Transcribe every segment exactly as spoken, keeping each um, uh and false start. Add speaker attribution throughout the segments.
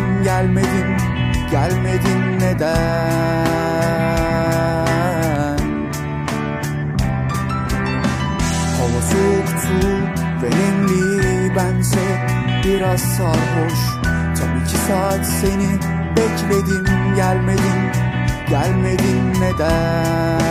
Speaker 1: gelmedin, gelmedin neden? Hava soğuktu ve nemli, bense biraz sarhoş. Tam iki saat seni bekledim, gelmedin, gelmedin neden?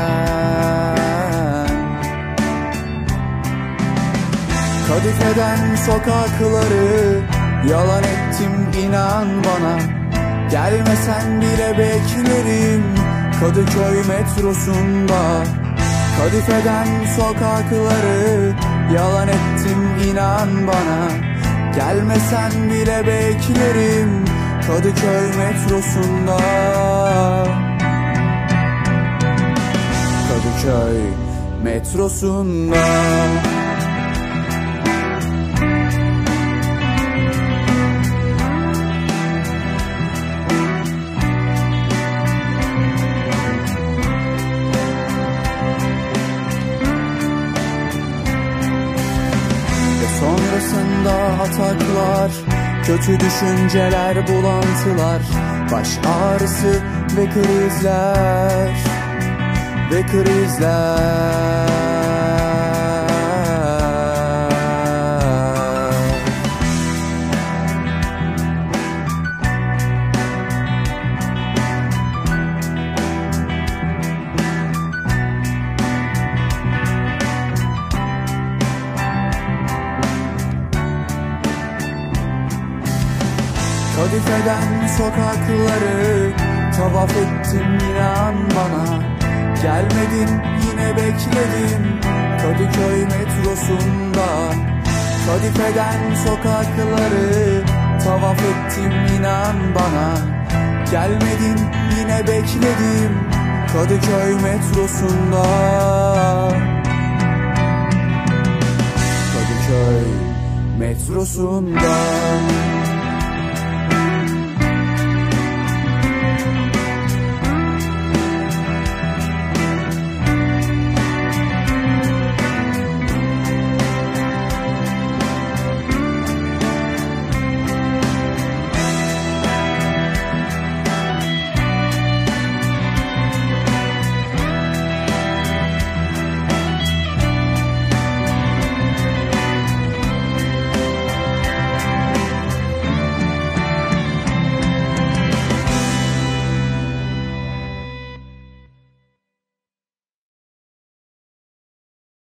Speaker 1: Kadifeden sokakları yalan ettim, inan bana. Gelmesen bile beklerim Kadıköy metrosunda. Kadifeden sokakları yalan ettim, inan bana. Gelmesen bile beklerim Kadıköy metrosunda. Kadıköy metrosunda. Sonrasında ataklar, kötü düşünceler, bulantılar, baş ağrısı ve krizler, ve krizler. Kadifeden sokakları tavaf ettim, inan bana. Gelmedin, yine bekledim Kadıköy metrosunda. Kadifeden sokakları tavaf ettim, inan bana. Gelmedin, yine bekledim Kadıköy metrosunda. Kadıköy metrosunda.